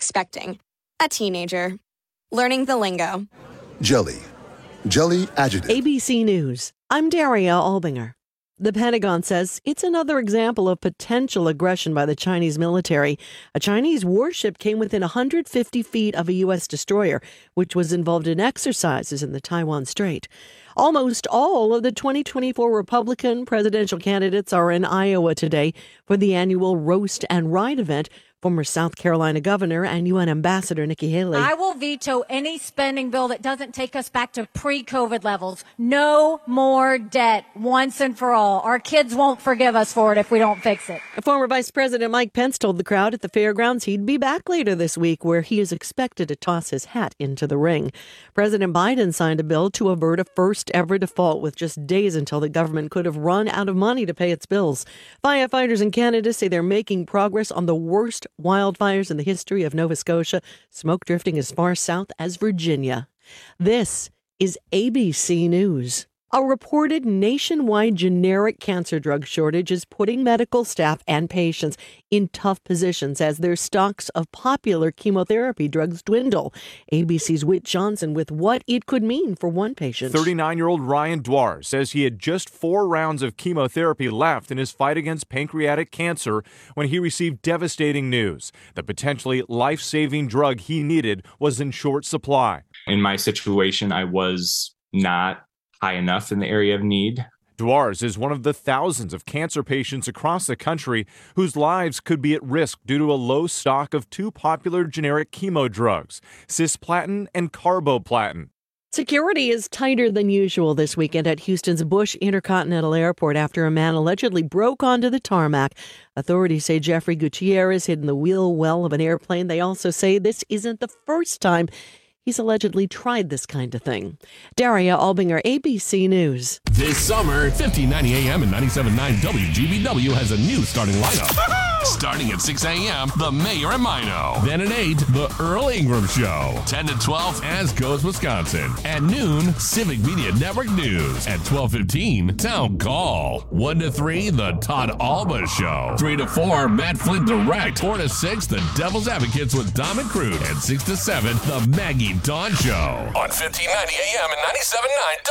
expecting. A teenager. Learning the lingo. Jelly. Jelly adjective. ABC News. I'm Daria Albinger. The Pentagon says it's another example of potential aggression by the Chinese military. A Chinese warship came within 150 feet of a U.S. destroyer, which was involved in exercises in the Taiwan Strait. Almost all of the 2024 Republican presidential candidates are in Iowa today for the annual Roast and Ride event. Former South Carolina Governor and UN Ambassador Nikki Haley. I will veto any spending bill that doesn't take us back to pre-COVID levels. No more debt once and for all. Our kids won't forgive us for it if we don't fix it. Former Vice President Mike Pence told the crowd at the fairgrounds he'd be back later this week, where he is expected to toss his hat into the ring. President Biden signed a bill to avert a first-ever default with just days until the government could have run out of money to pay its bills. Firefighters in Canada say they're making progress on the worst wildfires in the history of Nova Scotia, smoke drifting as far south as Virginia. This is ABC News. A reported nationwide generic cancer drug shortage is putting medical staff and patients in tough positions as their stocks of popular chemotherapy drugs dwindle. ABC's Whit Johnson with what it could mean for one patient. 39-year-old Ryan Dwar says he had just 4 rounds of chemotherapy left in his fight against pancreatic cancer when he received devastating news. The potentially life-saving drug he needed was in short supply. In my situation, I was not high enough in the area of need. Dwar's is one of the thousands of cancer patients across the country whose lives could be at risk due to a low stock of 2 popular generic chemo drugs, cisplatin and carboplatin. Security is tighter than usual this weekend at Houston's Bush Intercontinental Airport after a man allegedly broke onto the tarmac. Authorities say Jeffrey Gutierrez hid in the wheel well of an airplane. They also say this isn't the first time he's allegedly tried this kind of thing. Daria Albinger, ABC News. This summer, 1590 AM and 97.9 WGBW has a new starting lineup. Starting at 6 a.m., The Mayor and Mino. Then at 8, The Earl Ingram Show. 10 to 12, As Goes Wisconsin. At noon, Civic Media Network News. At 12:15, Town Call. 1 to 3, The Todd Alba Show. 3 to 4, Matt Flint Direct. 4 to 6, The Devil's Advocates with Dom and Crude. And 6 to 7, The Maggie Dawn Show. On 1590 AM and 97.9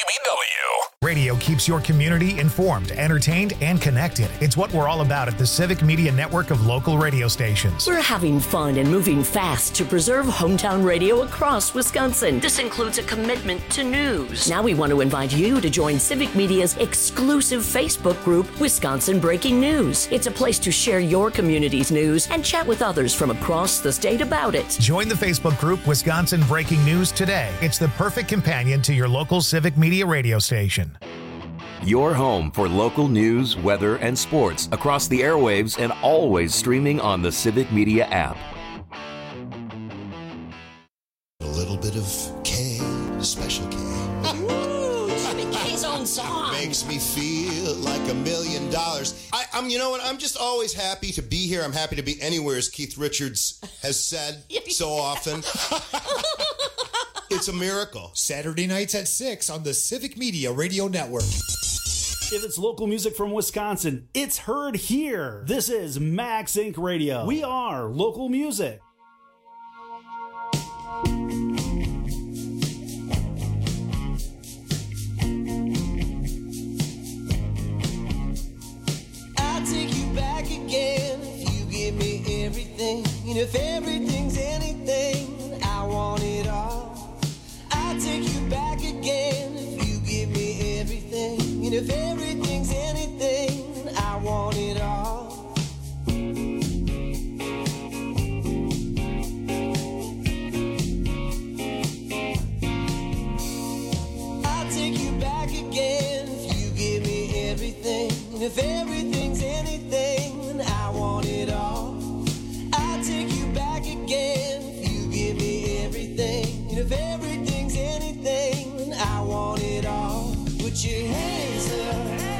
WGBW. Radio keeps your community informed, entertained, and connected. It's what we're all about at the Civic Media Network of local radio stations. We're having fun and moving fast to preserve hometown radio across Wisconsin. This includes a commitment to news. Now we want to invite you to join Civic Media's exclusive Facebook group, Wisconsin Breaking News. It's a place to share your community's news and chat with others from across the state about it. Join the Facebook group Wisconsin Breaking News today. It's the perfect companion to your local Civic Media radio station. Your home for local news, weather, and sports across the airwaves and always streaming on the Civic Media app. A little bit of K, Special K. Ooh, Jimmy K's own song. Makes me feel like $1 million. I'm, you know what? I'm just always happy to be here. I'm happy to be anywhere, as Keith Richards has said so often. It's a miracle. Saturday nights at 6 on the Civic Media Radio Network. If it's local music from Wisconsin, it's heard here. This is Max Inc. Radio. We are local music. I'll take you back again if you give me everything. And if everything's anything, I want it all. I'll take you back again if you give me everything. And if everything's anything, I want it all. I'll take you back again if you give me everything. And if everything's anything, I want it all. I'll take you back again if you give me everything. And if everything's anything, I want it all. Put your hands up.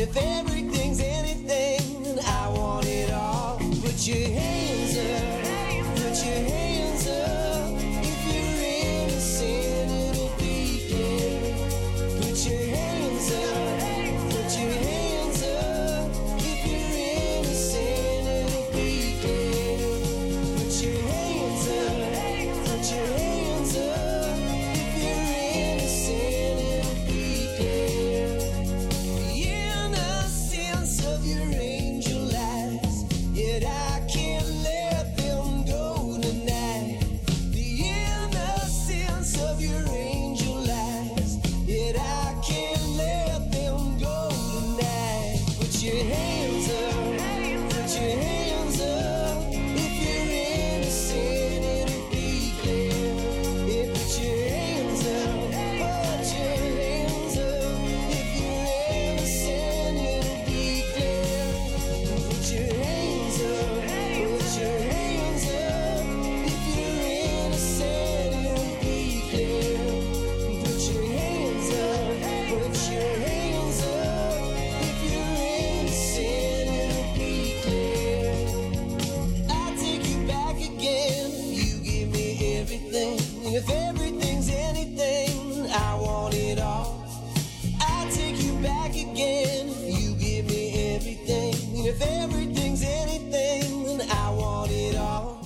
if everything's anything, then I want it all. Put your hands up, put your hands up. If you're innocent, it'll be clear. Put your hands up, put your hands up. If you're innocent, it'll be clear. Put your hands up, put your hands up. If you're innocent, it'll be clear. The innocence of your angel eyes, yet I can't let them go tonight. The innocence of your angel eyes, yet I can't let them go tonight. Put your hands up, put your hands up. If you're innocent, it'll be clear. Yeah, put your hands up, put your hands up. If you're innocent, it'll be clear. Put your hands up, put your hands up. If you're innocent, it'll be clear. Put your hands up, put your hands up. If you're innocent, it'll be clear. I take you back again. You give me everything. And if everything's anything, I want it all. I take you back again. You give me everything. And if everything's anything, then I want it all.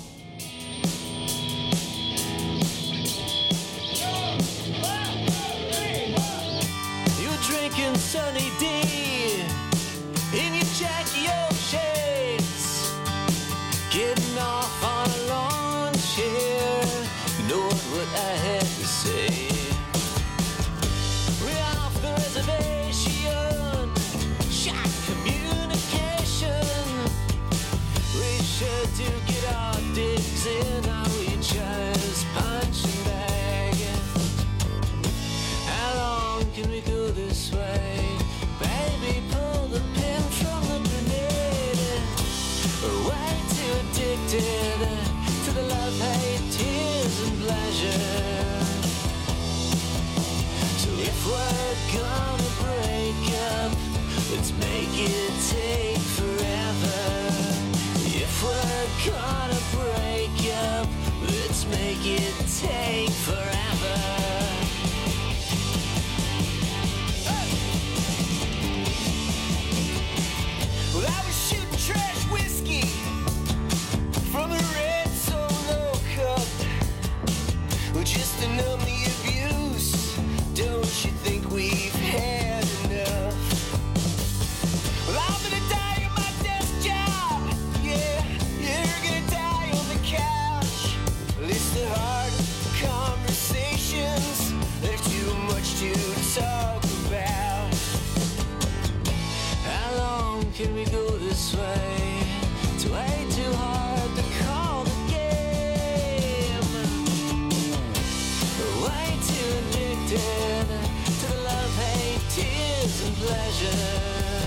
You're drinking Sunny D in your Jackie O shades, getting off on a lawn chair. You know what I had to say. We're off the reservation, shot communication. We sure do get our digs in, are we just punching bag? How long can we go this way? Baby, pull the pin from the grenade. We're way too addicted to the love, hate, tears, and pleasure. So if we're gonna break up, let's make it take forever. If we're gonna break up, let's make it take forever. Well, I was shooting trash whiskey from a red Solo cup, well, just to numb the abuse. Don't you think we've had enough? Well, I'm gonna die on my desk job. Yeah, you're gonna die on the couch. Well, it's the hard conversations. There's too much to talk about. How long can we go this way? It's way too hard to call the game. We're way too addicted to the love, hate, tears, and pleasure.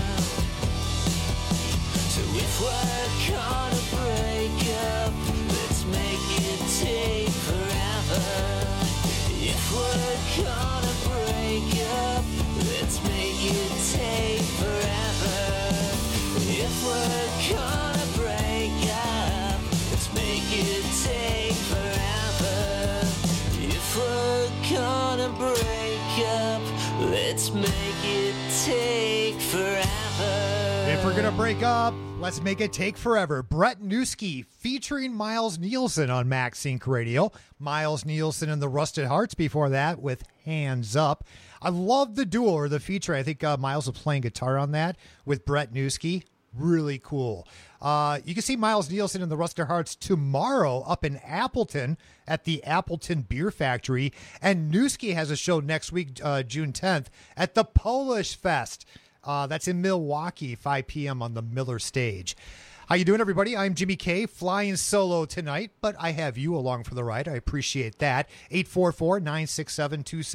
So if we're gonna break up, let's make it take forever. If we're gonna break up, let's make it take forever. If we're gonna break up, let's make it take forever. If we're gonna break up, let's make it take forever. If we're gonna break up, let's make it take forever. Brett Newski featuring Miles Nielsen on Max Inc. Radio. Miles Nielsen and the Rusted Hearts before that with Hands Up. I love the duo or the feature. I think Miles was playing guitar on that with Brett Newski. Really cool. You can see Miles Nielsen and the Rusted Hearts tomorrow up in Appleton at the Appleton Beer Factory. And Newski has a show next week, June 10th, at the Polish Fest. That's in Milwaukee, 5 p.m. on the Miller Stage. How you doing, everybody? I'm Jimmy K, flying solo tonight, but I have you along for the ride. I appreciate that.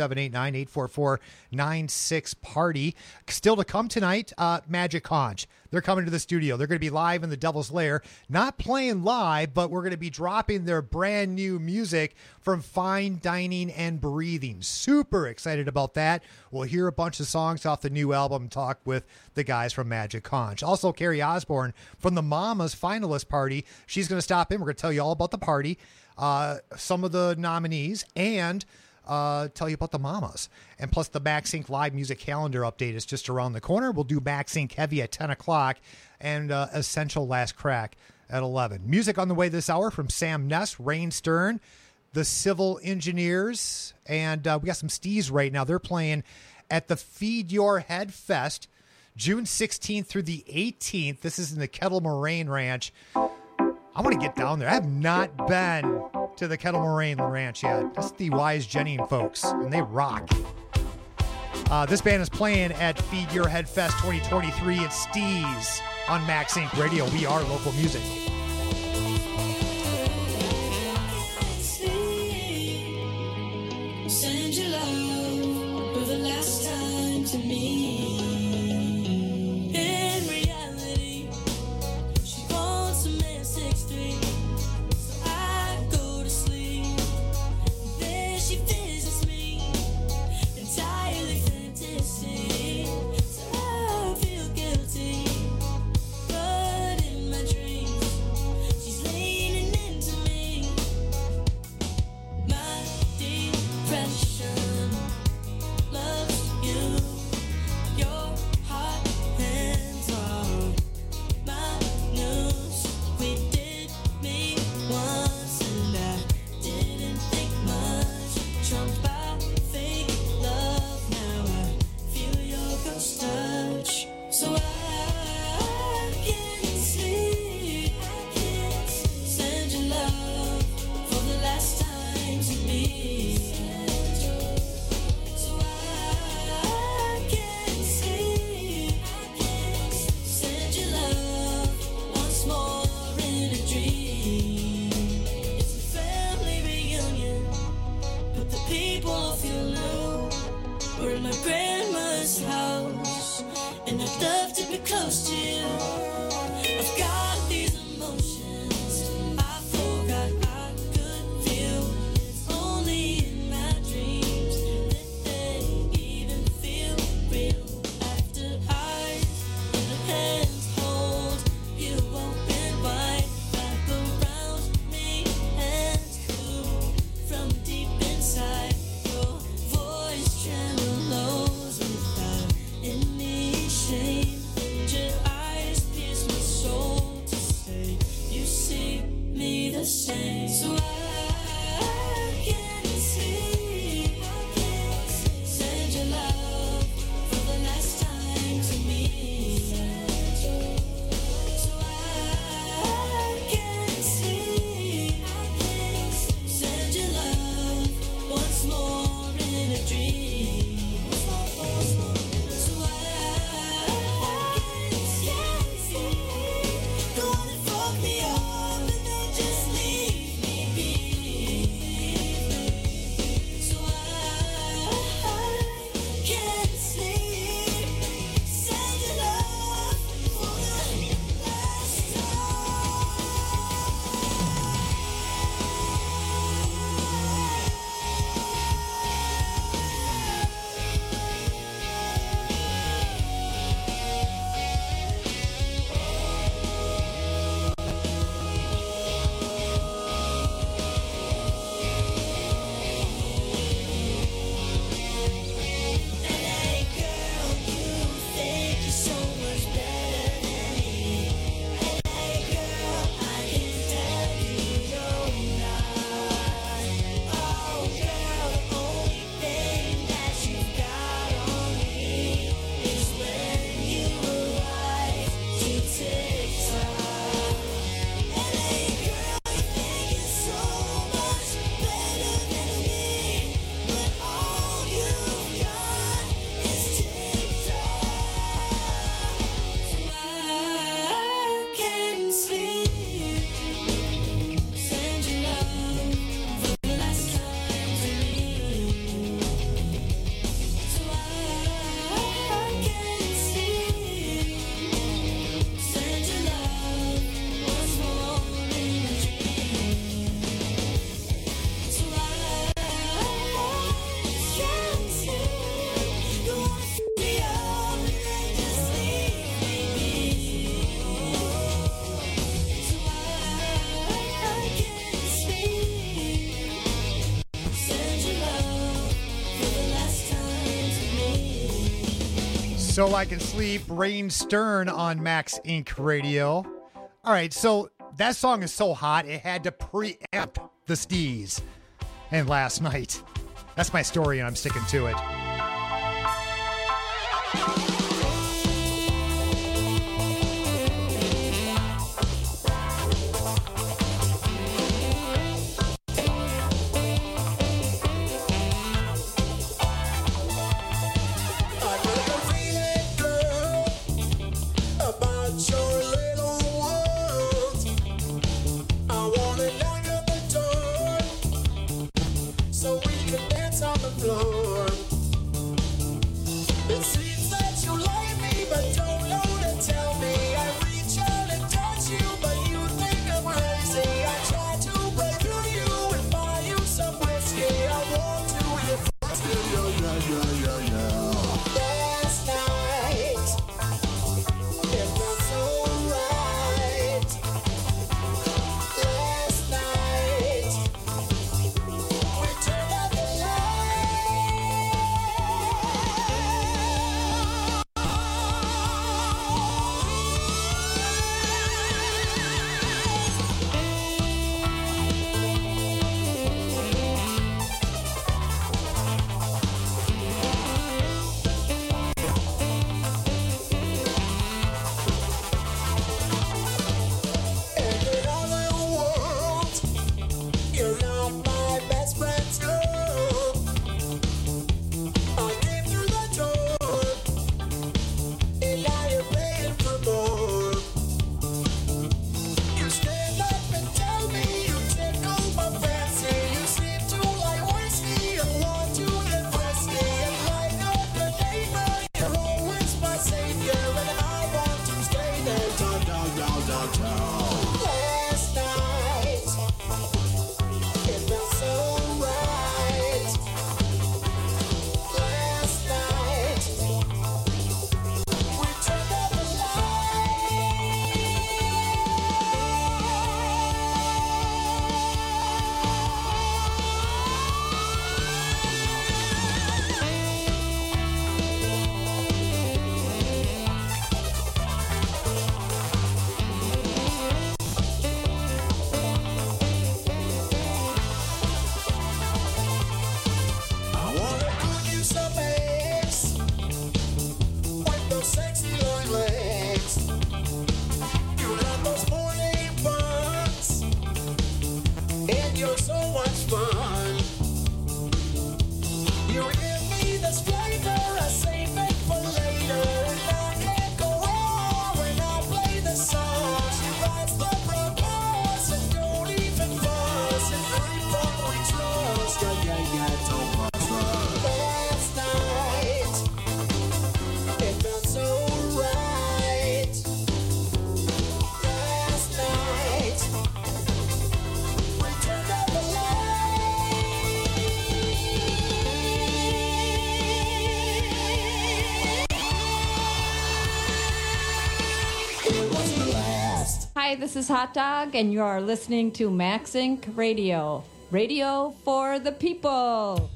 844-967-2789, 844-96-PARTY. Still to come tonight, Magic Conch. They're coming to the studio. They're going to be live in the Devil's Lair, not playing live, but we're going to be dropping their brand new music from Fine Dining and Breathing. Super excited about that. We'll hear a bunch of songs off the new album, talk with the guys from Magic Conch. Also, Carrie Osborne from the Mamas finalist party. She's going to stop in. We're going to tell you all about the party, some of the nominees, and tell you about the Mamas. And plus the MaxSync live music calendar update is just around the corner. We'll do MaxSync Heavy at 10 o'clock and Essential Last Crack at 11. Music on the way this hour from Sam Ness, Rain Stern, the Civil Engineers, and we got some Stees right now. They're playing at the Feed Your Head Fest, June 16th through the 18th. This is in the Kettle Moraine Ranch. I want to get down there. I have not been to the Kettle Moraine Ranch yet. That's the Wise Jennings folks, and they rock. This band is playing at Feed Your Head Fest 2023 at Stees on MaxSync Radio. We are local music. Send your love for the last time to me. In reality, she wants a man 6'3", so I go to sleep. Then she visits me, entirely fantasy. So I feel guilty, but in my dreams, she's leaning into me. My depression loves you. Your hot hands on my news. We did meet once and I didn't think much. Trumped by fake love, now I feel your ghost touch. So I can't sleep. Send your love for the last time to me. So I can't sleep. Send your love once more in a dream. It's a family reunion, but the people feel new. We're in my grandma's house, and I'd love to be close to you. I've got these emotions I forgot I could feel. It's only in my dreams that they even feel real. After eyes and hands hold you open wide, wrap around me and cool from deep inside. Your voice tremolos without any shame, and your eyes pierce my soul to say you see me the same. So I can't sleep. Send your love for the last time to me. So I can't sleep. Send your love once more in a dream. So I can't sleep. The one that fucked me up and then just leave me So I Can Sleep, Rain Stern on Max Inc. Radio. All right, so that song is so hot, it had to preempt the Steez. And last night. That's my story, and I'm sticking to it. Hi, this is Hot Dog, and you are listening to Max Inc. Radio. Radio for the people.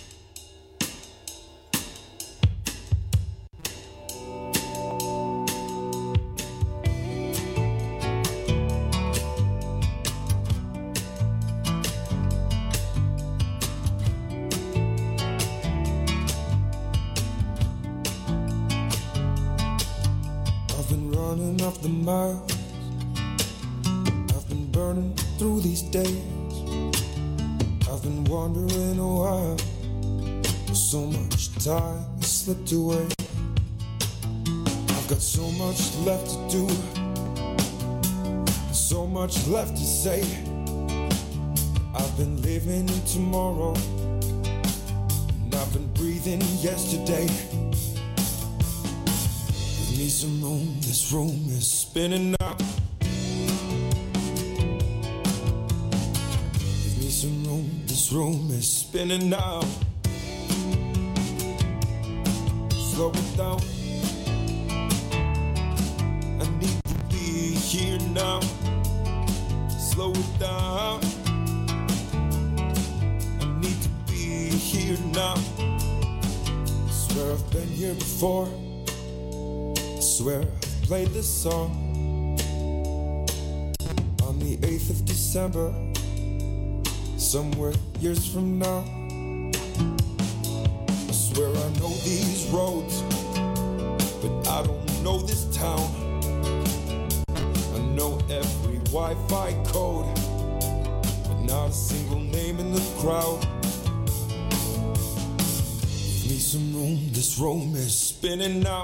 I've been running off the miles. I've been burning through these days. I've been wondering a while. So much time has slipped away. I've got so much left to do, so much left to say. I've been living in tomorrow, and I've been breathing yesterday. Give me some room, this room is spinning now. Give me some room, this room is spinning now. Slow it down, I need to be here now. Slow it down, I need to be here now. Swear I've been here before, swear I've played this song on the 8th of December, somewhere years from now. I swear I know these roads, but I don't know this town. I know every Wi-Fi code, but not a single name in the crowd. Give me some room, this room is spinning now.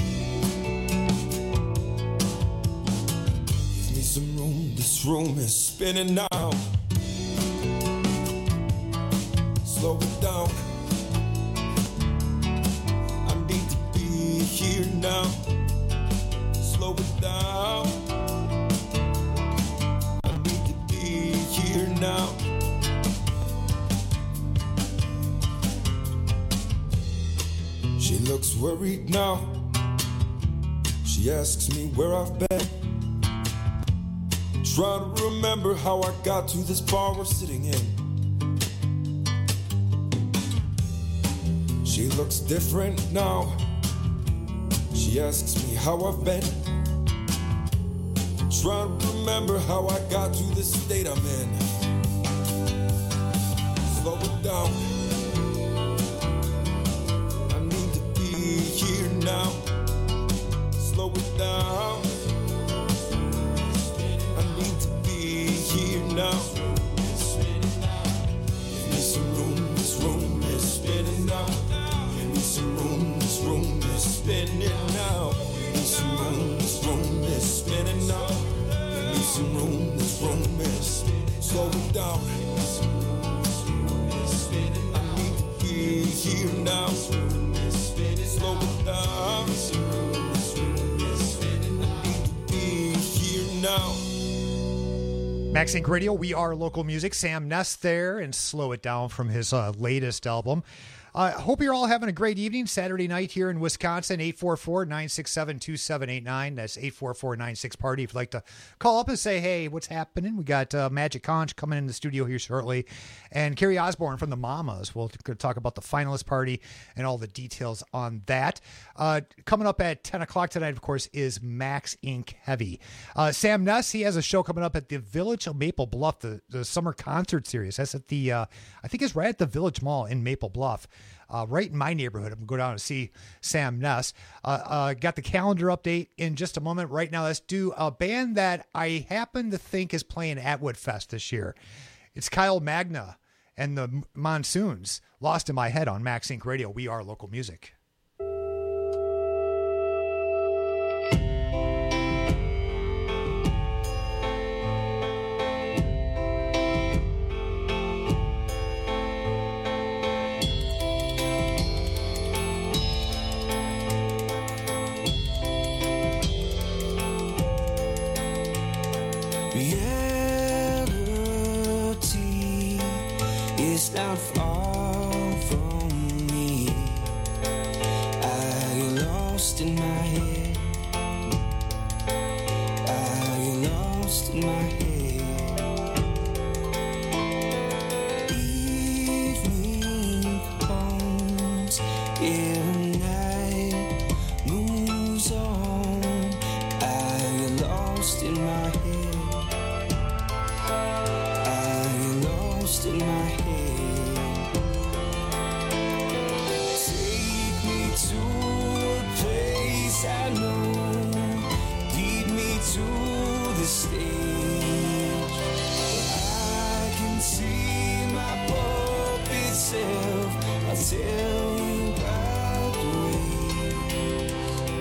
Give me some room, this room is spinning now. Slow it down. I need to be here now. Slow it down. I need to be here now. She looks worried now. She asks me where I've been. Trying to remember how I got to this bar we're sitting in. She looks different now. She asks me how I've been. Trying to remember how I got to this state I'm in. Slow it down. I need to be here now. Slow it down. I need to be here now. Give me some room, this room is spinning now. Some room, this room is spinning now. Give me some room, this room is spinning now. Give me some room, this room is slow it down. I need to be here now. Slow it down. I need to be here now. Max Inc. Radio, we are local music. Sam Ness there, and Slow It Down from his latest album. Hope you're all having a great evening Saturday night here in Wisconsin. 844-967-2789. That's 844-96-PARTY. If you'd like to call up and say, hey, what's happening? We got Magic Conch coming in the studio here shortly. And Carrie Osborne from the Mamas. We'll talk about the finalist party and all the details on that. Coming up at 10 o'clock tonight, of course, is Max Inc. Heavy. Sam Ness, he has a show coming up at the Village of Maple Bluff, the summer concert series. That's at the, I think it's right at the Village Mall in Maple Bluff. Right in my neighborhood. I'm going to go down and see Sam Ness. Got the calendar update in just a moment. Right now, let's do a band that I happen to think is playing Atwood Fest this year. It's Kyle Magna and the Monsoons. Lost in My Head on Max Inc. Radio. We are local music. Not far from me. I get lost in my head. I get lost in my head. Evening comes, every night moves on. I get lost in my head. I get lost in my head. I know, lead me to the stage. I can see my puppet self. I'll tell you about the way.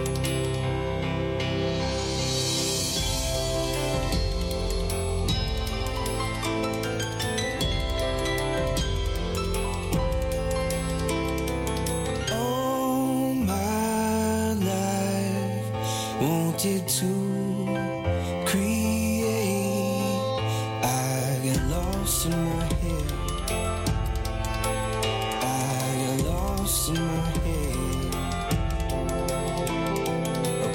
All my life wanted to create. I get lost in my head. I get lost in my head. A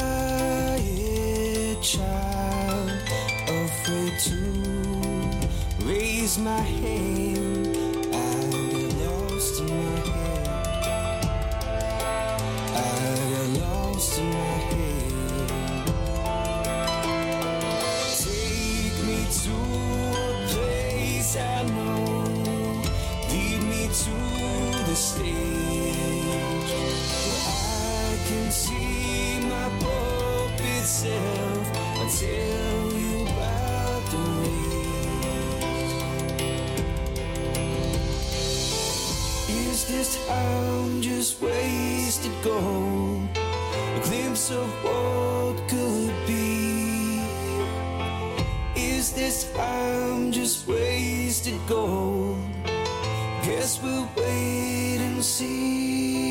quiet child, afraid to raise my hand. I get lost in my head. I get lost in my head. I'll tell you about the race. Is this time just wasted gold? A glimpse of what could be. Is this time just wasted gold? Guess we'll wait and see.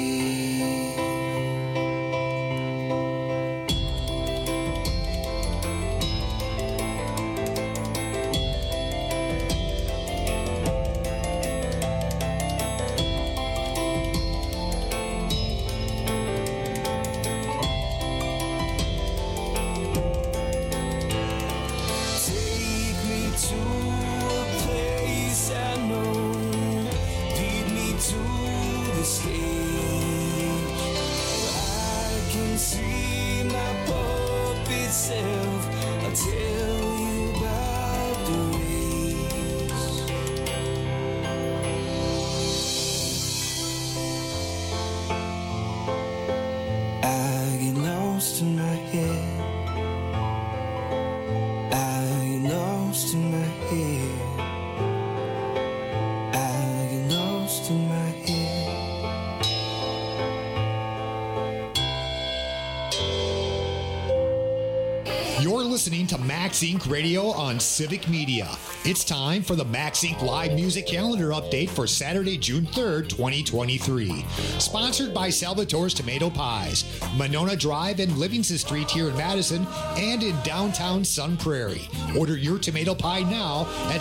You're listening to Max Inc. Radio on Civic Media. It's time for the Max Inc. Live Music Calendar Update for Saturday, June 3rd, 2023. Sponsored by Salvatore's Tomato Pies, Monona Drive and Livingston Street here in Madison and in downtown Sun Prairie. Order your tomato pie now at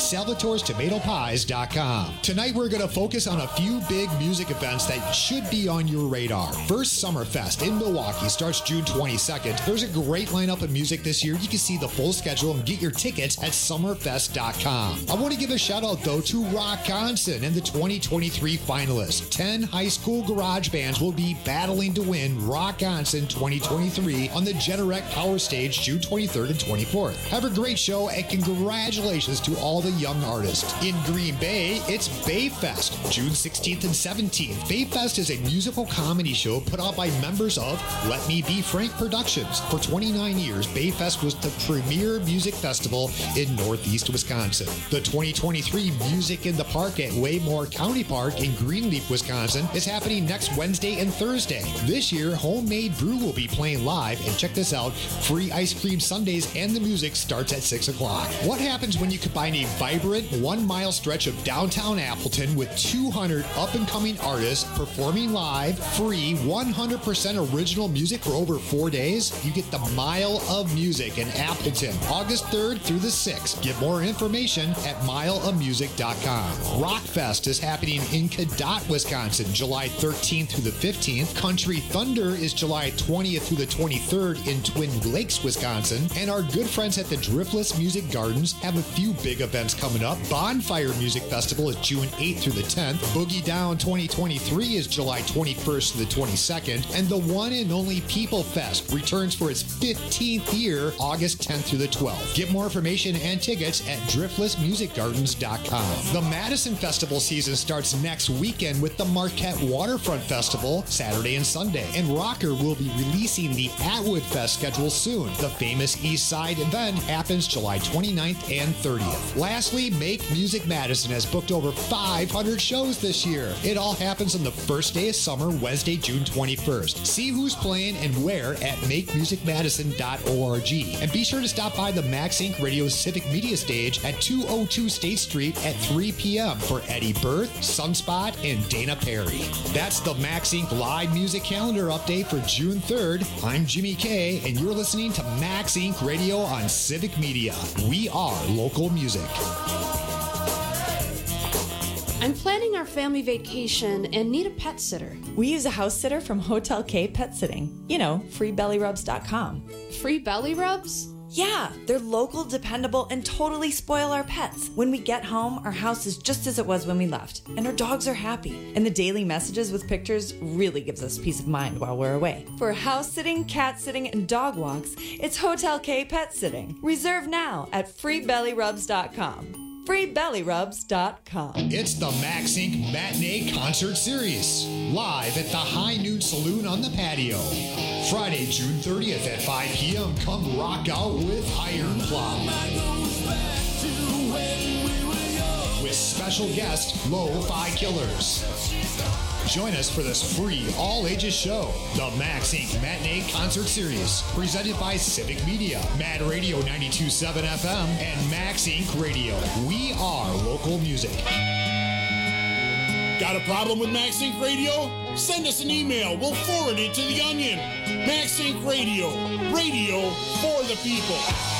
salvatorestomatopies.com. Tonight we're going to focus on a few big music events that should be on your radar. First, Summerfest in Milwaukee starts June 22nd. There's a great lineup of music this year. You can see the full schedule and get your tickets at summerfest.com. I want to give a shout out though to Rockconson and the 2023 finalists. 10 high school garage bands will be battling to win Rockconson 2023 on the Generac Power Stage June 23rd and 24th. Have a great show and congratulations to all the young artists. In Green Bay, it's Bayfest, June 16th and 17th. Bayfest is a musical comedy show put on by members of Let Me Be Frank Productions. For 29 years, Bayfest was the premier music festival in Northeast Wisconsin. The 2023 Music in the Park at Waymore County Park in Greenleaf, Wisconsin is happening next Wednesday and Thursday. This year, Homemade Brew will be playing live, and check this out, free ice cream sundaes and the music starts at 6 o'clock. What happens when you combine a vibrant 1 mile stretch of downtown Appleton with 200 up-and-coming artists performing live, free, 100% original music for over 4 days? You get the Mile of Music in Appleton, August 3rd through the 6th. Get more information at mileofmusic.com. Rockfest is happening in Cadott, Wisconsin, July 13th through the 15th. Country Thunder is July 20th through the 23rd in Twin Lakes, Wisconsin. And our good friends at the Driftless Music Gardens have a few big events coming up. Bonfire Music Festival is June 8th through the 10th. Boogie Down 2023 is July 21st to the 22nd. And the one and only People Fest returns for its 15th year, August 10th through the 12th. Get more information and tickets at driftlessmusicgardens.com. The Madison Festival season starts next weekend with the Marquette Waterfront Festival, Saturday and Sunday. And Rocker will be releasing the Atwood Fest schedule soon. The famous East Side event happens July 29th and 30th. Lastly, Make Music Madison has booked over 500 shows this year. It all happens on the first day of summer, Wednesday, June 21st. See who's playing and where at makemusicmadison.org. And be sure to stop by the Max Inc. Radio Civic Media Stage at 202 State Street at 3 p.m. for Eddie Berth, Sunspot, and Dana Perry. That's the Max Inc. Live Music Calendar Update for June 3rd. I'm Jimmy K, and you're listening to Max Inc. Radio on Civic Media. We are local music. I'm planning our family vacation and need a pet sitter. We use a house sitter from Hotel K Pet Sitting. You know, freebellyrubs.com. Free belly rubs? Yeah, they're local, dependable, and totally spoil our pets. When we get home, our house is just as it was when we left, and our dogs are happy. And the daily messages with pictures really gives us peace of mind while we're away. For house sitting, cat sitting, and dog walks, it's Hotel K Pet Sitting. Reserve now at freebellyrubs.com. freebellyrubs.com. It's the Max Inc. Matinee Concert Series, live at the High Noon Saloon on the patio. Friday, June 30th at 5 p.m., come rock out with Iron Plow. With special guest, Lo-Fi Killers. Join us for this free all-ages show, the Max Inc. Matinee Concert Series, presented by Civic Media, Mad Radio 92.7 FM, and Max Inc. Radio. We are local music. Got a problem with Max Inc. Radio? Send us an email. We'll forward it to The Onion. Max Inc. Radio. Radio for the people.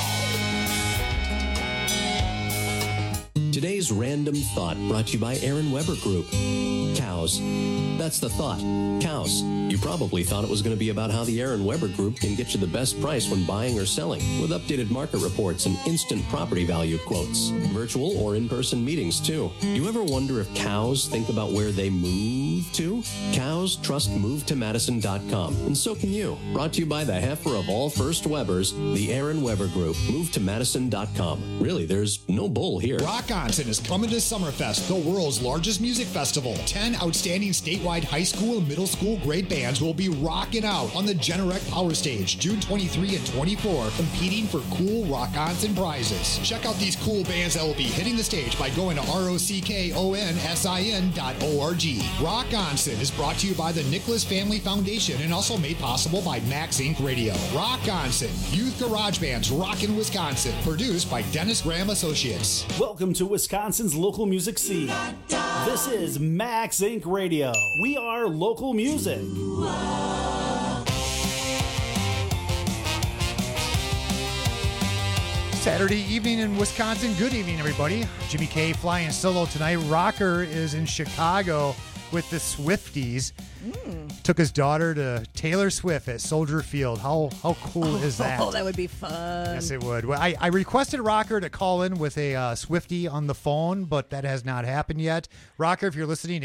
Today's Random Thought brought to you by Aaron Weber Group. Cows. That's the thought. Cows. You probably thought it was going to be about how the Aaron Weber Group can get you the best price when buying or selling, with updated market reports and instant property value quotes. Virtual or in-person meetings, too. You ever wonder if cows think about where they move to? Cows trust MoveToMadison.com, and so can you. Brought to you by the heifer of all First Webers, the Aaron Weber Group. MoveToMadison.com. Really, there's no bull here. Rock-Onson is coming to Summerfest, the world's largest music festival. 10 outstanding statewide high school and middle school grade bands will be rocking out on the Generac Power Stage June 23 and 24, competing for cool Rock-Onson prizes. Check out these cool bands that will be hitting the stage by going to ROCKONSIN.org. Rock-Onson is brought to you by the Nicholas Family Foundation and also made possible by Max Inc. Radio. Rock-Onson, youth garage bands rockin' Wisconsin, produced by Dennis Graham Associates. Welcome to Wisconsin's local music scene. This is Max Inc. Radio. We are local music. Saturday evening in Wisconsin. Good evening, everybody. Jimmy K flying solo tonight. Rocker is in Chicago with the Swifties. Took his daughter to Taylor Swift at Soldier Field. How cool is that? Oh, that would be fun. Yes, it would. Well, I requested Rocker to call in with a Swiftie on the phone, but that has not happened yet. Rocker, if you're listening,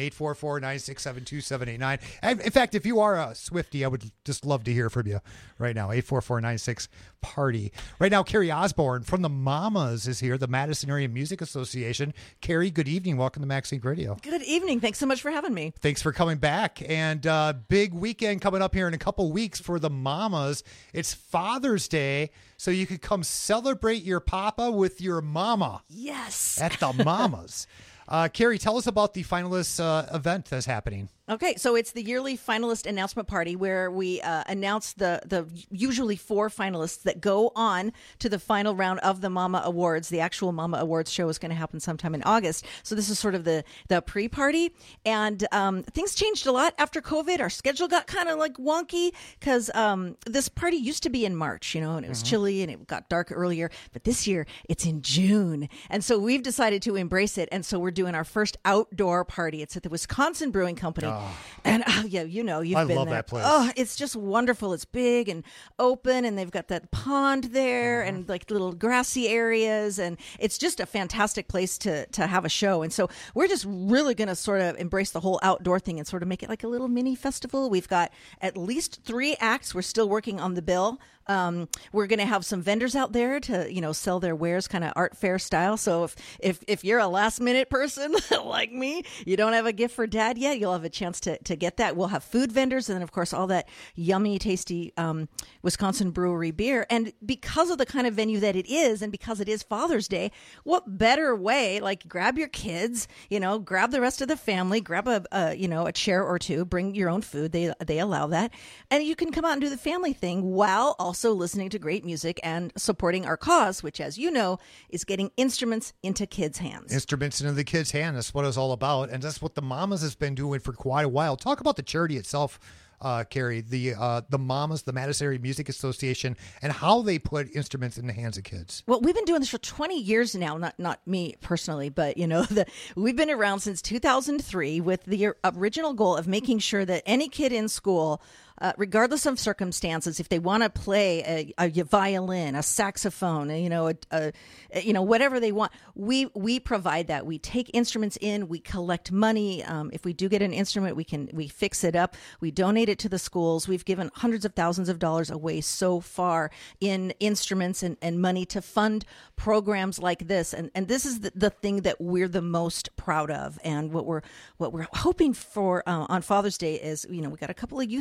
844-967-2789. In fact, if you are a Swiftie, I would just love to hear from you right now. 844-96-PARTY. Right now, Carrie Osborne from the Mamas is here, the Madison Area Music Association. Carrie, good evening. Welcome to Max Inc. Radio. Good evening. Thanks so much for having me. Thanks for coming back. And big weekend coming up here in a couple weeks for the Mamas. It's Father's Day, so you could come celebrate your papa with your mama. Yes. At the Mamas. Carrie, tell us about the finalists event that's happening. Okay, so it's the yearly finalist announcement party where we announce the usually 4 finalists that go on to the final round of the Mama Awards. The actual Mama Awards show is going to happen sometime in August. So this is sort of the pre-party. And things changed a lot after COVID. Our schedule got kind of like wonky because this party used to be in March, and it was chilly and it got dark earlier. But this year it's in June. And so we've decided to embrace it. And so we're doing our first outdoor party. It's at the Wisconsin Brewing Company. And yeah, you've been there. I love that place. Oh, it's just wonderful. It's big and open, and they've got that pond there and like little grassy areas, and it's just a fantastic place to have a show. And so we're just really going to sort of embrace the whole outdoor thing and sort of make it like a little mini festival. We've got at least 3 acts. We're still working on the bill. We're going to have some vendors out there to, sell their wares kind of art fair style. So if you're a last minute person like me, you don't have a gift for dad yet, you'll have a chance to get that. We'll have food vendors and then, of course, all that yummy, tasty Wisconsin brewery beer. And because of the kind of venue that it is, and because it is Father's Day, what better way, like grab your kids, grab the rest of the family, grab a chair or 2, bring your own food. They allow that. And you can come out and do the family thing while also listening to great music and supporting our cause, which, as you know, is getting instruments into kids' hands. Instruments into the kids' hands. That's what it's all about. And that's what the Mamas has been doing for quite a while. Talk about the charity itself, Carrie, the Mamas, the Madison Area Music Association, and how they put instruments in the hands of kids. Well, we've been doing this for 20 years now, not me personally, but, we've been around since 2003 with the original goal of making sure that any kid in school, regardless of circumstances, if they want to play a violin, a saxophone, whatever they want, we provide that. We take instruments in, we collect money. If we do get an instrument, we fix it up. We donate it to the schools. We've given hundreds of thousands of dollars away so far in instruments and money to fund programs like this. And this is the thing that we're the most proud of. And what we're hoping for on Father's Day is, we got a couple of youth acts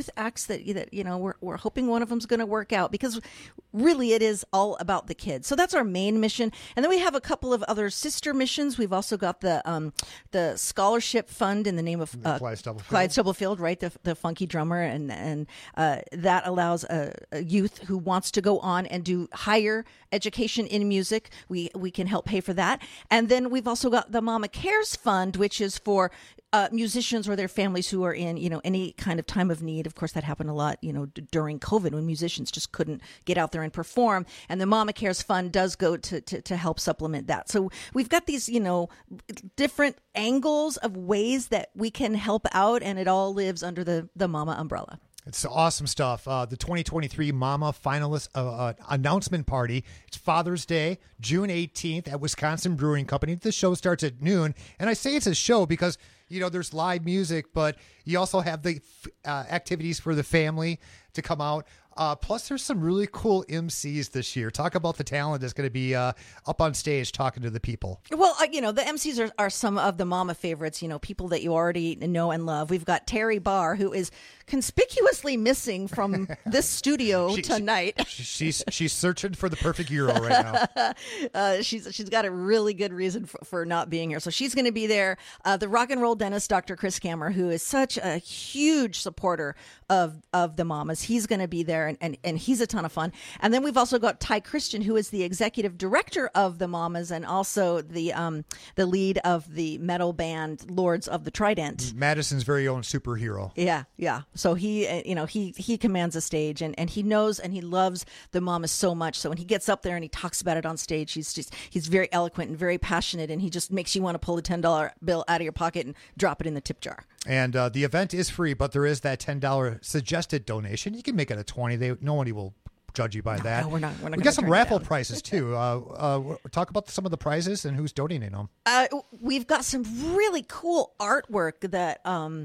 that we're hoping one of them's going to work out, because really it is all about the kids. So that's our main mission, and then we have a couple of other sister missions. We've also got the scholarship fund in the name of Clyde Stubblefield, right? The funky drummer, and that allows a youth who wants to go on and do higher education in music. We can help pay for that, and then we've also got the Mama Cares Fund, which is for musicians or their families who are in, any kind of time of need. Of course, that happened a lot, during COVID, when musicians just couldn't get out there and perform. And the Mama Cares Fund does go to help supplement that. So we've got these, different angles of ways that we can help out, and it all lives under the Mama umbrella. It's awesome stuff. The 2023 Mama Finalist announcement party. It's Father's Day, June 18th at Wisconsin Brewing Company. The show starts at noon. And I say it's a show because, there's live music, but you also have the activities for the family to come out. Plus, there's some really cool MCs this year. Talk about the talent that's going to be up on stage talking to the people. Well, the MCs are some of the Mama favorites, people that you already know and love. We've got Terry Barr, who is conspicuously missing from this studio tonight. She's searching for the perfect hero right now. She's got a really good reason for not being here. So she's going to be there. The rock and roll dentist, Dr. Chris Kammer, who is such a huge supporter of the Mamas. He's going to be there, and he's a ton of fun. And then we've also got Ty Christian, who is the executive director of the Mamas and also the lead of the metal band Lords of the Trident. Madison's very own superhero. Yeah. So he commands a stage, and he knows and he loves the Mamas so much. So when he gets up there and he talks about it on stage, he's very eloquent and very passionate, and he just makes you want to pull a $10 bill out of your pocket and drop it in the tip jar. And the event is free, but there is that $10 suggested donation. You can make it a $20. Nobody will judge you by that. No, we're not. We got some raffle prizes too. Talk about some of the prizes and who's donating them. We've got some really cool artwork that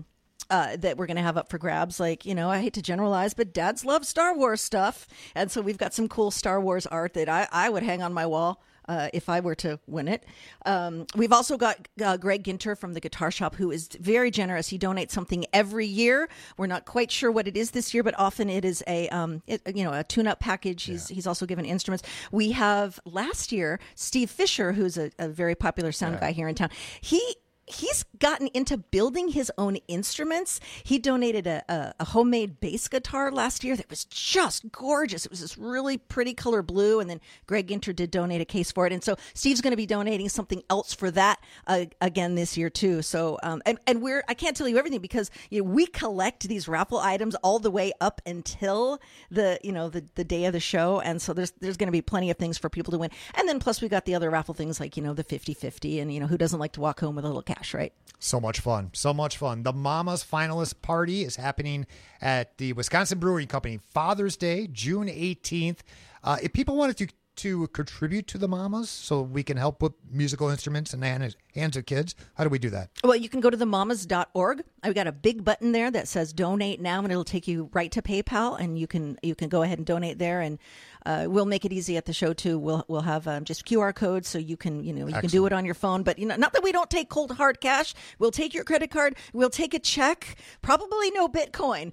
we're going to have up for grabs. I hate to generalize, but dads love Star Wars stuff. And so we've got some cool Star Wars art that I would hang on my wall if I were to win it. We've also got Greg Ginter from the Guitar Shop, who is very generous. He donates something every year. We're not quite sure what it is this year, but often it is a tune-up package. He's also given instruments. We have last year Steve Fisher, who's a very popular sound guy here in town. He's gotten into building his own instruments. He donated a homemade bass guitar last year that was just gorgeous. It was this really pretty color blue, and then Greg Ginter did donate a case for it. And so Steve's going to be donating something else for that again this year too. So and I can't tell you everything because we collect these raffle items all the way up until the day of the show, and so there's going to be plenty of things for people to win. And then plus we got the other raffle things like the 50-50, and who doesn't like to walk home with a little cash, right? So much fun. The Mama's Finalist Party is happening at the Wisconsin Brewing Company. Father's Day, June 18th. If people wanted to contribute to the Mamas so we can help with musical instruments in the hands of kids, how do we do that? Well, you can go to themamas.org. I've got a big button there that says donate now, and it'll take you right to PayPal, and you can go ahead and donate there, and we'll make it easy at the show too. We'll have just QR codes so you can can do it on your phone. But not that we don't take cold hard cash. We'll take your credit card. We'll take a check. Probably no Bitcoin.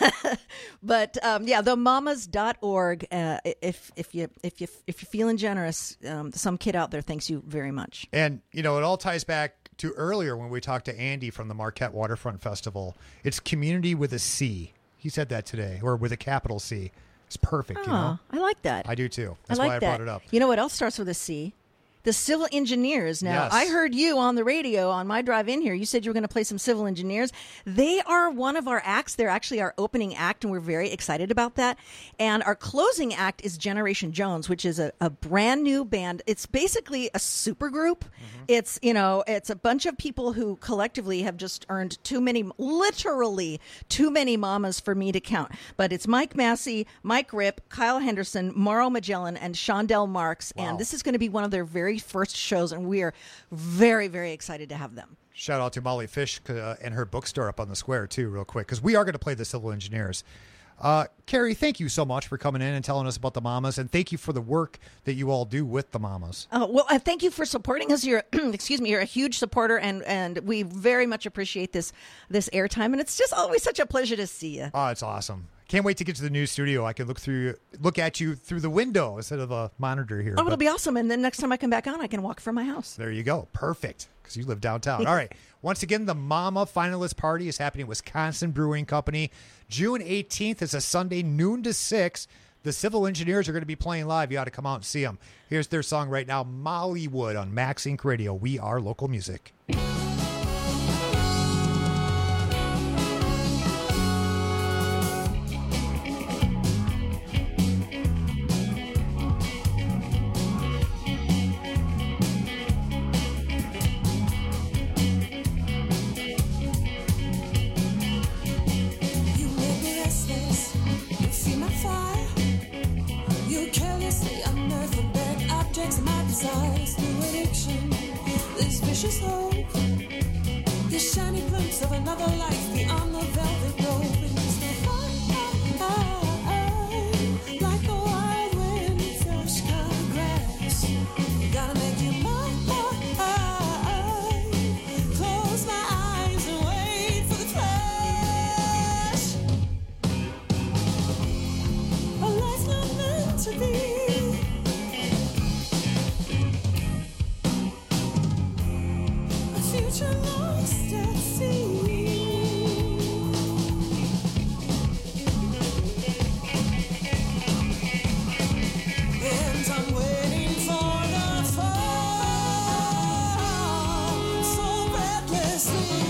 But themamas.org. If you're feeling generous, some kid out there thanks you very much. And it all ties back to earlier when we talked to Andy from the Marquette Waterfront Festival. It's community with a C. He said that today, or with a capital C. It's perfect. I like that. I do too. That's why I brought it up. You know what else starts with a C? The Civil Engineers. Now, yes. I heard you on the radio on my drive in here. You said you were going to play some Civil Engineers. They are one of our acts. They're actually our opening act, and we're very excited about that. And our closing act is Generation Jones, which is a brand new band. It's basically a super group. Mm-hmm. It's a bunch of people who collectively have just earned literally too many mamas for me to count. But it's Mike Massey, Mike Ripp, Kyle Henderson, Mauro Magellan, and Shondell Marks. Wow. And this is going to be one of their very first shows, and we are very, very excited to have them. Shout out to Molly Fish and her bookstore up on the square too, real quick, because we are going to play the Civil Engineers. Carrie, thank you so much for coming in and telling us about the Mamas, and thank you for the work that you all do with the Mamas. Thank you for supporting us. You're, you're a huge supporter, and we very much appreciate this airtime, and it's just always such a pleasure to see you. Oh, it's awesome. Can't wait to get to the new studio. I can look at you through the window instead of a monitor here. Oh, it'll be awesome. And then next time I come back on, I can walk from my house. There you go. Perfect. Because you live downtown. All right. Once again, the Mama Finalist Party is happening at Wisconsin Brewing Company. June 18th is a Sunday, noon to 6. The Civil Engineers are going to be playing live. You ought to come out and see them. Here's their song right now, Mollywood, on Max Inc. Radio. We are local music. This shiny glimpse of another life beyond the velvet rope. And it's like the wild wind, fresh cut grass. Gotta make you mine. Close my eyes and wait for the flash. A life not meant to be. Future lost at sea. And I'm waiting for the fall, so breathlessly.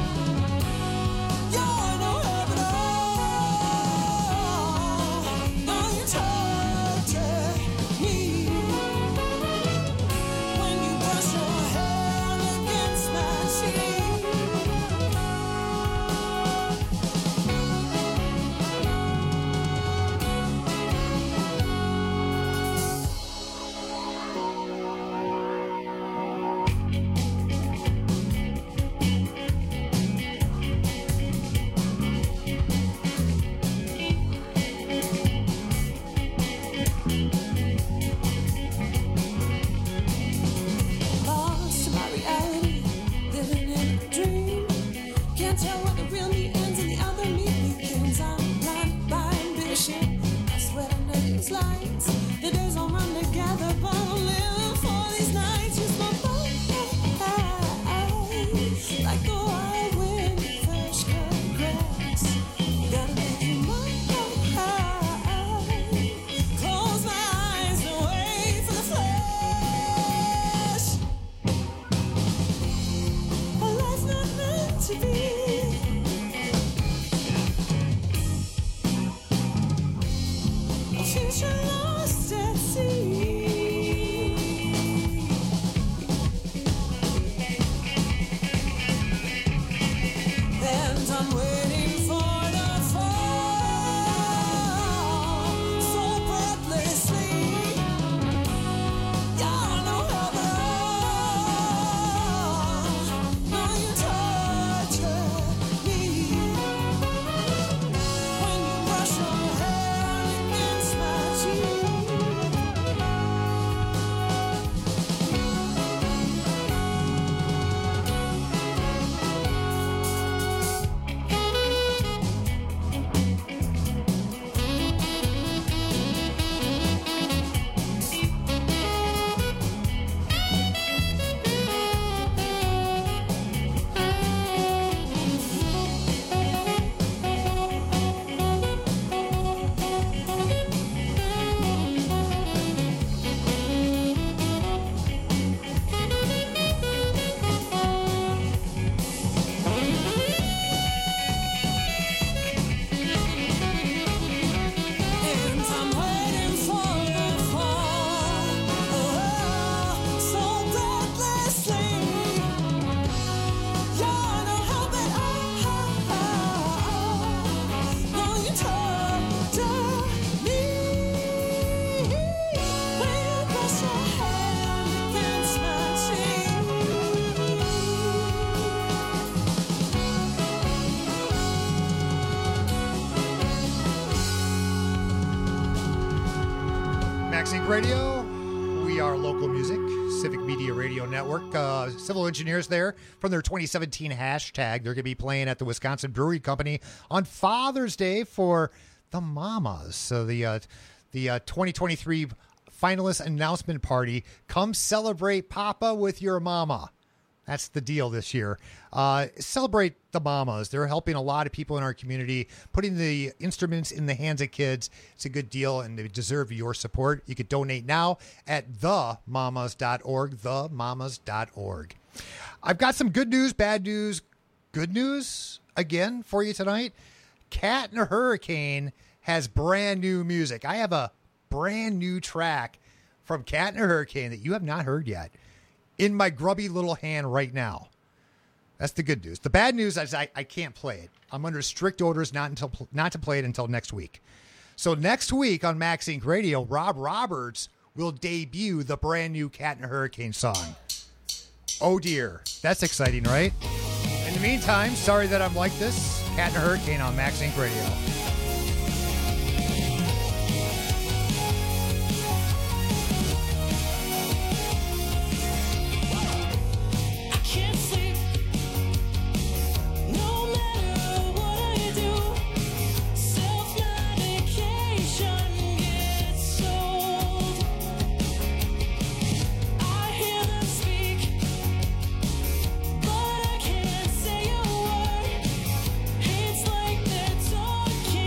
You're no help at all. Now you torture me when you brush your hair against my cheek. Lost to my reality, living in a dream. Can't tell what the real me ends and the other me begins. I'm blinded by ambition. I sweat under these lights. The days don't run together, but I'm living for these nights. Use my mind like the wild wind, fresh cut grass. Gotta make you mine. Close my eyes and wait for the flash. A life not meant to be. A future lost at sea. And I'm waiting for the fall, so breathlessly. You're no help at all. Now you torture me when you brush your hair against my cheek. And I'm waiting for the fall, so breathlessly. You're no help at all. Now you torture me when you brush your hand against my cheek. Max Inc. Radio. We are local music. Civic Media Radio Network. Civil Engineers there from their 2017 hashtag. They're going to be playing at the Wisconsin Brewing Company on Father's Day for the Mamas. So the 2023 finalist announcement party. Come celebrate Papa with your mama. That's the deal this year. Celebrate the Mamas. They're helping a lot of people in our community, putting the instruments in the hands of kids. It's a good deal, and they deserve your support. You could donate now at themamas.org, themamas.org. I've got some good news, bad news, good news again for you tonight. Cat and Hurricane has brand new music. I have a brand new track from Cat and Hurricane that you have not heard yet in my grubby little hand right now. That's the good news. The bad news is I can't play it. I'm under strict orders not to play it until next week. So next week on Max Inc. Radio, Rob Roberts will debut the brand new Cat and Hurricane song. Oh dear. That's exciting, right? In the meantime, sorry that I'm like this. Cat and Hurricane on Max Inc. Radio. It's like they're talking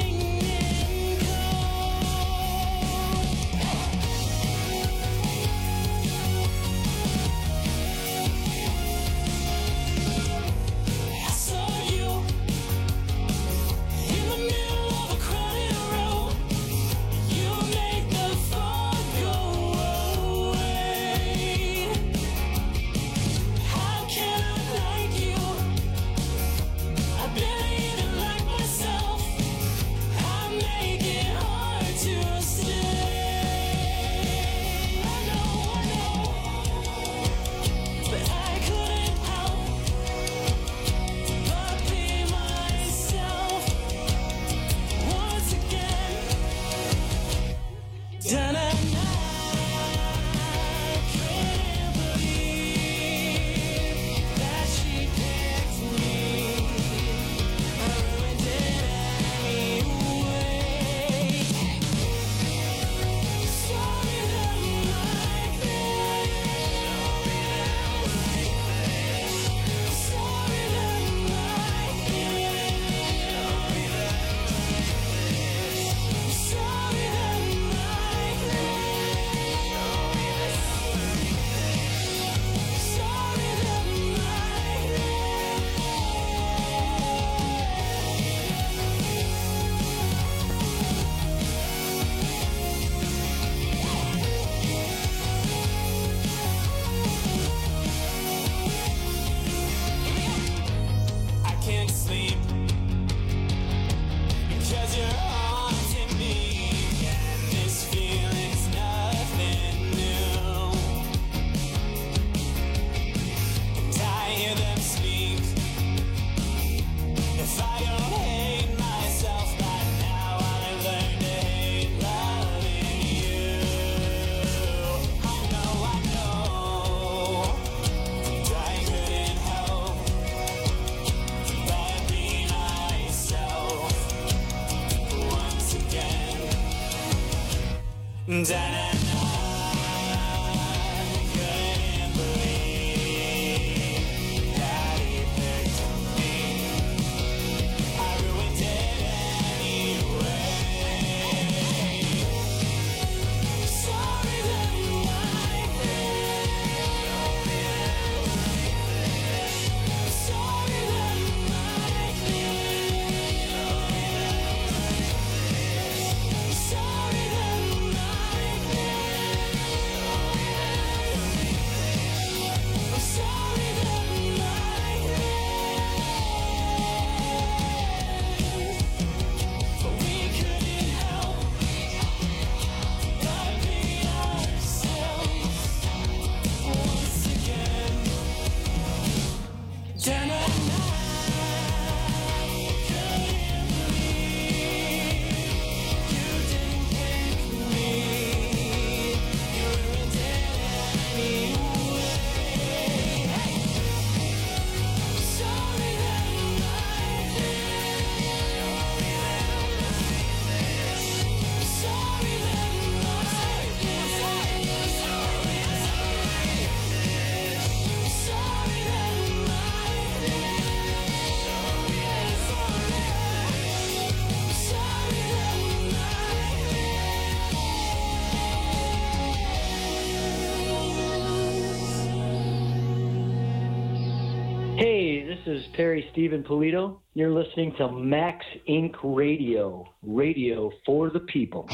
this is Terry Stephen Polito. You're listening to Max Inc. Radio, radio for the people.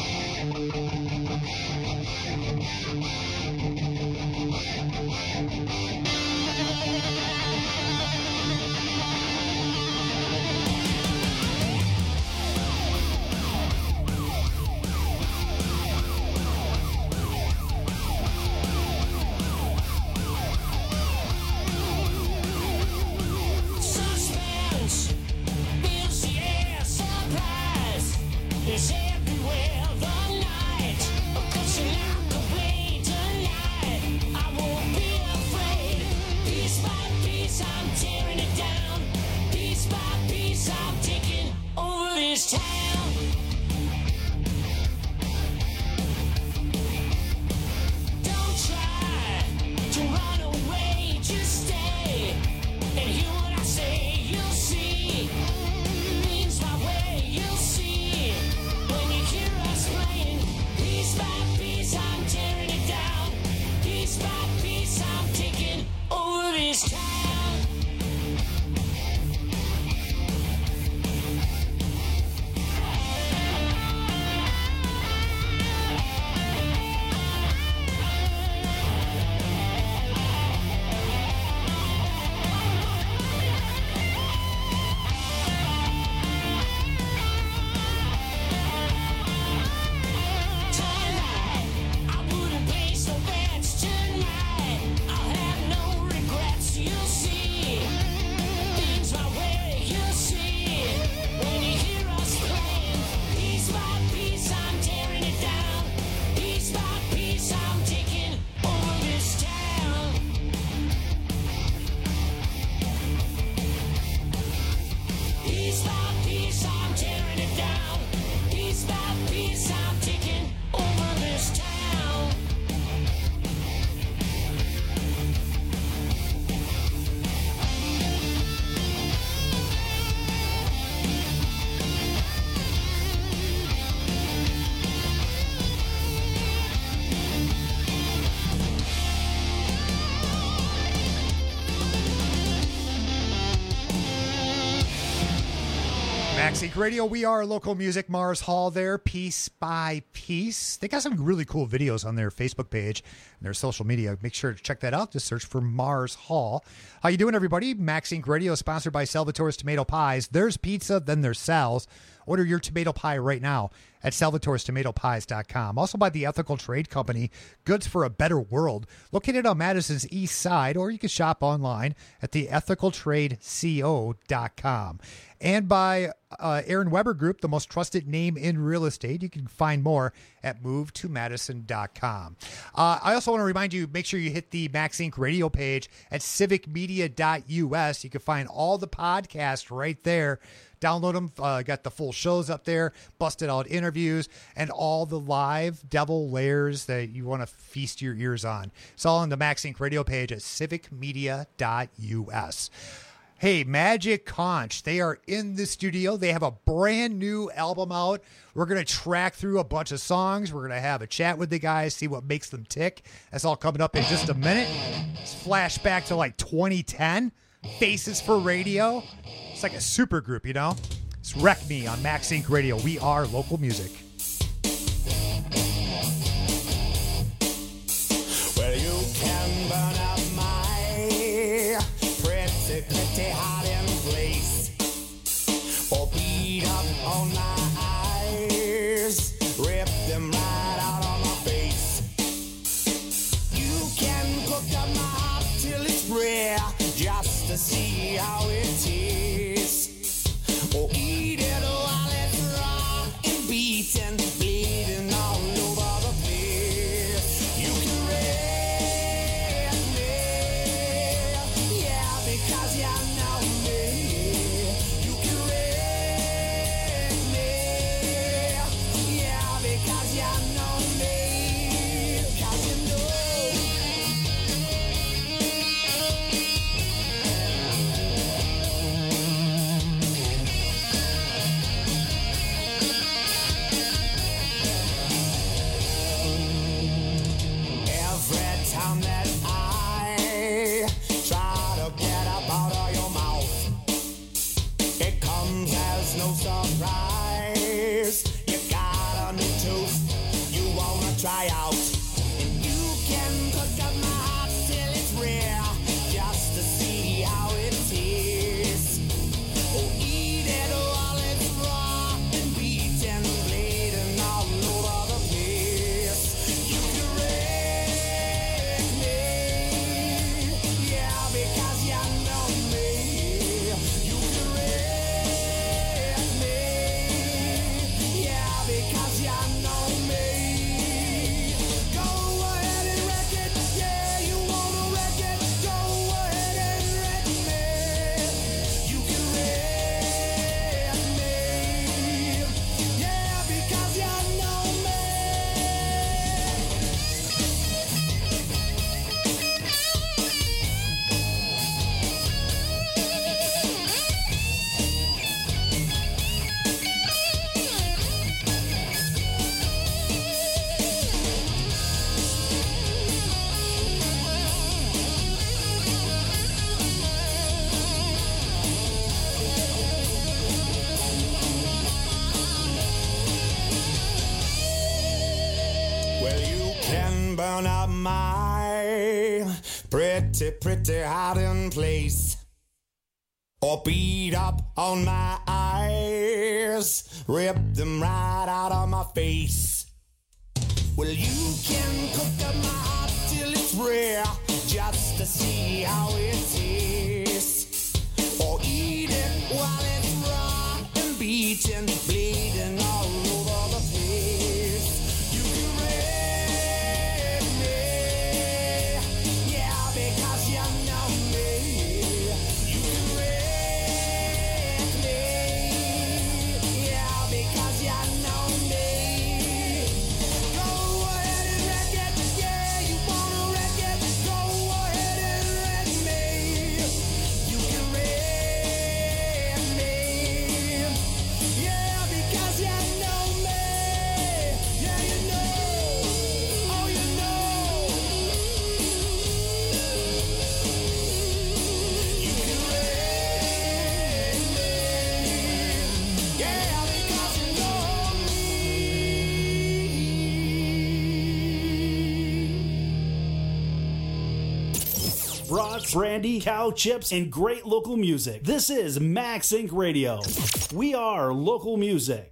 It's everywhere the night. Cause you're not the way tonight. I won't be afraid. Piece by piece, I'm tearing it down. Piece by piece, I'm taking over this town. Don't try to run away, just stay. And hear what I say, you'll see. Means my way, you'll see. When you hear us playing, piece by piece, I'm tearing it down. Piece by piece, I'm taking over this town. I wouldn't place no bets tonight. I'll have no regrets, you'll see. Things my way, you'll see. When you hear us playing, piece by piece, I'm tearing it down. Piece by piece, I'm taking over this town. Piece by piece, I'm tearing it down. Piece by piece, I'm taking over this town. Max Inc. Radio, we are local music. Mars Hall there, piece by piece. They got some really cool videos on their Facebook page and their social media. Make sure to check that out. Just search for Mars Hall. How you doing, everybody? Max Inc. Radio, sponsored by Salvatore's Tomato Pies. There's pizza, then there's Sal's. Order your tomato pie right now at salvatorestomatopies.com. Also by the Ethical Trade Company, Goods for a Better World, located on Madison's east side, or you can shop online at theethicaltradeco.com. And by Aaron Weber Group, the most trusted name in real estate. You can find more at movetomadison.com. I also want to remind you, make sure you hit the Max Inc. radio page at civicmedia.us. You can find all the podcasts right there. Download them. Got the full shows up there, busted out interviews, and all the live devil layers that you want to feast your ears on. It's all on the Max Inc. radio page at civicmedia.us. Hey, Magic Conch, they are in the studio. They have a brand new album out. We're going to track through a bunch of songs. We're going to have a chat with the guys, see what makes them tick. That's all coming up in just a minute. Let's flash back to like 2010. Faces for Radio. It's like a super group, you know? It's Wreck Me on Max Inc. Radio. We are local music. Well, you can burn up my pretty hiding place, or beat up on my eyes, rip them right out on my face. You can cook up my heart till it's rare, just to see how it tastes, or eat it while it's raw and beaten, bleeding all over the place. You can rape me, yeah, because you know me. You can rape me, yeah, because you know me. 'Cause you know. burn up my pretty hiding place, or beat up on my eyes, rip them right out of my face. Well, you can cook up my heart till it's rare, just to see how it tastes, or eat it while it's raw and beaten, bleeding all over the place. You can rape me, yeah, because you know me. You can rape me, yeah, because you know me. Go ahead and wreck it, yeah, you wanna wreck it. Go ahead and wreck me. You can rape me, yeah, because you know me. Yeah, you know, oh, you know. You can rape me, yeah, because you know Brats, brandy, cow chips, and great local music. This is Max Inc. Radio. We are local music.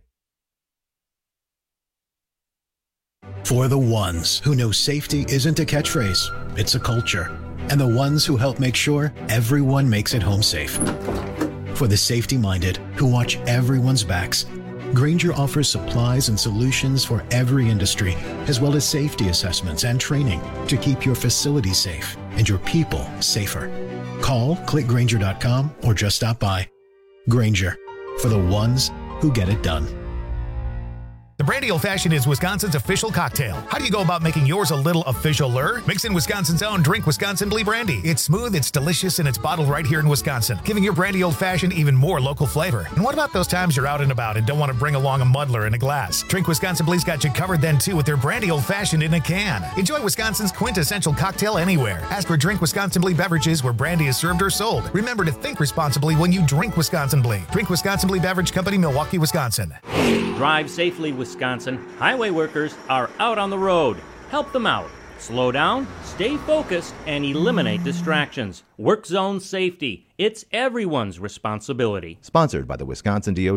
For the ones who know safety isn't a catchphrase, it's a culture. And the ones who help make sure everyone makes it home safe. For the safety-minded who watch everyone's backs, Grainger offers supplies and solutions for every industry, as well as safety assessments and training to keep your facilities safe and your people safer. Call, click Grainger.com, or just stop by. Grainger, for the ones who get it done. The Brandy Old Fashioned is Wisconsin's official cocktail. How do you go about making yours a little official-er? Mix in Wisconsin's own Drink Wisconsin Blee Brandy. It's smooth, it's delicious, and it's bottled right here in Wisconsin, giving your Brandy Old Fashioned even more local flavor. And what about those times you're out and about and don't want to bring along a muddler in a glass? Drink Wisconsin Blee's got you covered then, too, with their Brandy Old Fashioned in a can. Enjoy Wisconsin's quintessential cocktail anywhere. Ask for Drink Wisconsin Blee beverages where brandy is served or sold. Remember to think responsibly when you drink Wisconsin Blee. Drink Wisconsin Blee Beverage Company, Milwaukee, Wisconsin. Drive safely, Wisconsin. Highway workers are out on the road. Help them out. Slow down, stay focused, and eliminate distractions. Work zone safety. It's everyone's responsibility. Sponsored by the Wisconsin DOT.